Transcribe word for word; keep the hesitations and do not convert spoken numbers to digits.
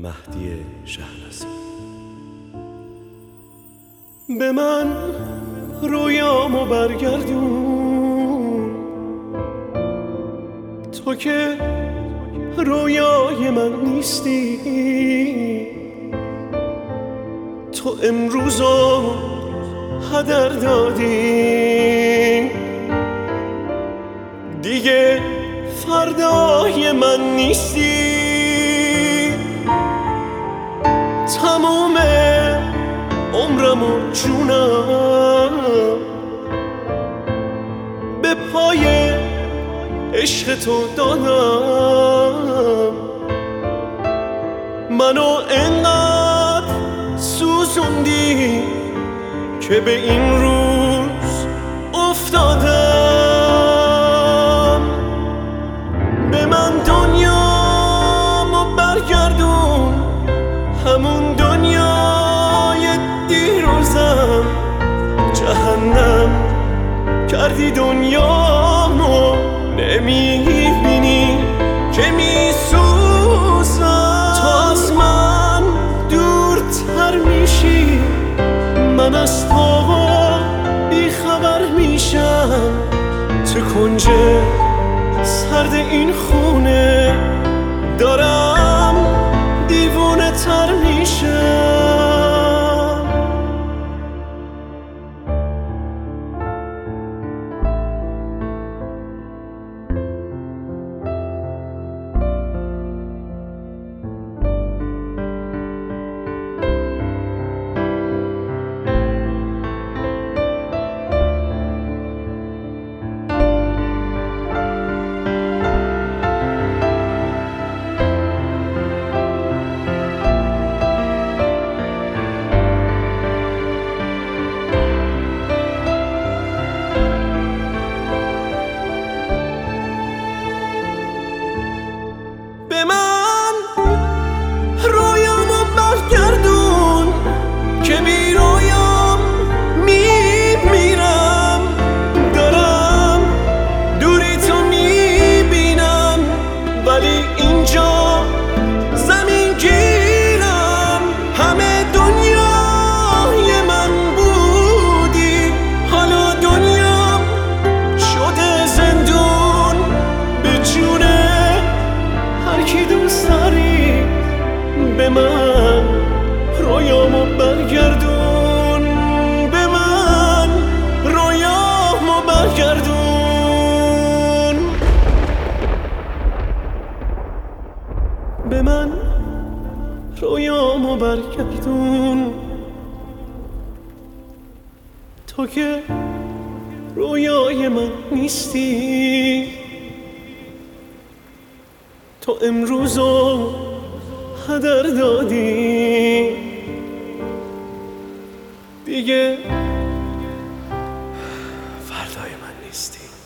مهدی شهنازی. به من رویامو برگردون، تو که رویای من نیستی. تو امروزو هدر دادی، دیگه فردای من نیستی. تموم عمرم و جونم به پای عشق تو دادم. منو انقدر سوزوندی که به این روز افتادم. به من دنیامو برگردون، همون دنیای دیروزم. جهنم کردی دنیامو، نمیبینی که میسوزم. تو از من دورتر میشی، من از تو بیخبر میشم. تو کنج سرد این خونه دارم دیوونه تر میشم. به من رویامو برگردون که بی رویام میمیرم. دارم دوری تو میبینم، ولی اینجا زمین گیرم. همه دنیای من بودی، حالا دنیام شده زندون. به جونه هر کی دوست داری، به من رویامو برگردون. به من رویامو برگردون. به من رویامو برگردون. تو که رویای من نیستی. تو امروزو هدر دادی، دیگه فردای من نیستی.